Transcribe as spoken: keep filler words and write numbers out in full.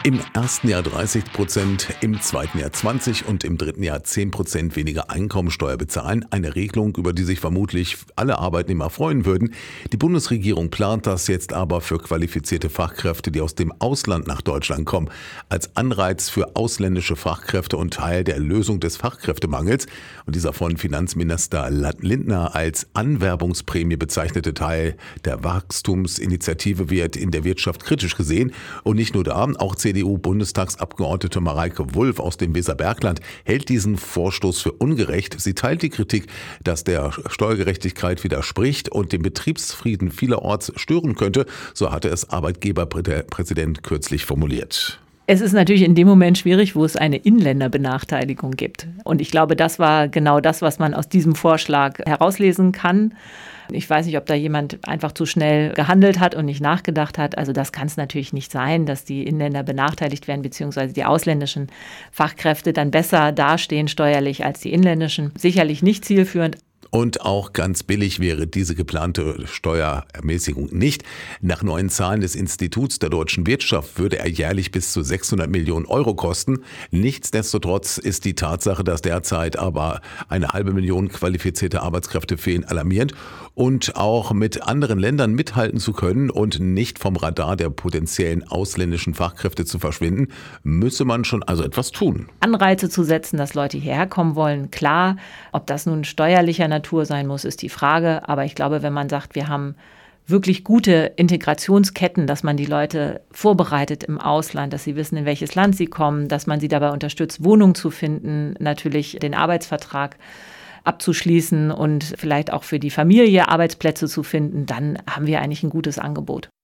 Im ersten Jahr dreißig Prozent, im zweiten Jahr zwanzig und im dritten Jahr zehn Prozent weniger Einkommensteuer bezahlen. Eine Regelung, über die sich vermutlich alle Arbeitnehmer freuen würden. Die Bundesregierung plant das jetzt aber für qualifizierte Fachkräfte, die aus dem Ausland nach Deutschland kommen, als Anreiz für ausländische Fachkräfte und Teil der Lösung des Fachkräftemangels. Und dieser von Finanzminister Lindner als Anwerbungsprämie bezeichnete Teil der Wachstumsinitiative wird in der Wirtschaft kritisch gesehen. Und nicht nur da, auch C D U-Bundestagsabgeordnete Mareike Wulff aus dem Weserbergland hält diesen Vorstoß für ungerecht. Sie teilt die Kritik, dass der Steuergerechtigkeit widerspricht und den Betriebsfrieden vielerorts stören könnte. So hatte es Arbeitgeberpräsident kürzlich formuliert. Es ist natürlich in dem Moment schwierig, wo es eine Inländerbenachteiligung gibt. Und ich glaube, das war genau das, was man aus diesem Vorschlag herauslesen kann. Ich weiß nicht, ob da jemand einfach zu schnell gehandelt hat und nicht nachgedacht hat. Also das kann es natürlich nicht sein, dass die Inländer benachteiligt werden, beziehungsweise die ausländischen Fachkräfte dann besser dastehen steuerlich als die inländischen. Sicherlich nicht zielführend. Und auch ganz billig wäre diese geplante Steuerermäßigung nicht. Nach neuen Zahlen des Instituts der deutschen Wirtschaft würde er jährlich bis zu sechshundert Millionen Euro kosten. Nichtsdestotrotz ist die Tatsache, dass derzeit aber eine halbe Million qualifizierte Arbeitskräfte fehlen, alarmierend. Und auch mit anderen Ländern mithalten zu können und nicht vom Radar der potenziellen ausländischen Fachkräfte zu verschwinden, müsse man schon also etwas tun. Anreize zu setzen, dass Leute hierher kommen wollen, klar. Ob das nun steuerlicher Natur sein muss, ist die Frage. Aber ich glaube, wenn man sagt, wir haben wirklich gute Integrationsketten, dass man die Leute vorbereitet im Ausland, dass sie wissen, in welches Land sie kommen, dass man sie dabei unterstützt, Wohnung zu finden, natürlich den Arbeitsvertrag abzuschließen und vielleicht auch für die Familie Arbeitsplätze zu finden, dann haben wir eigentlich ein gutes Angebot.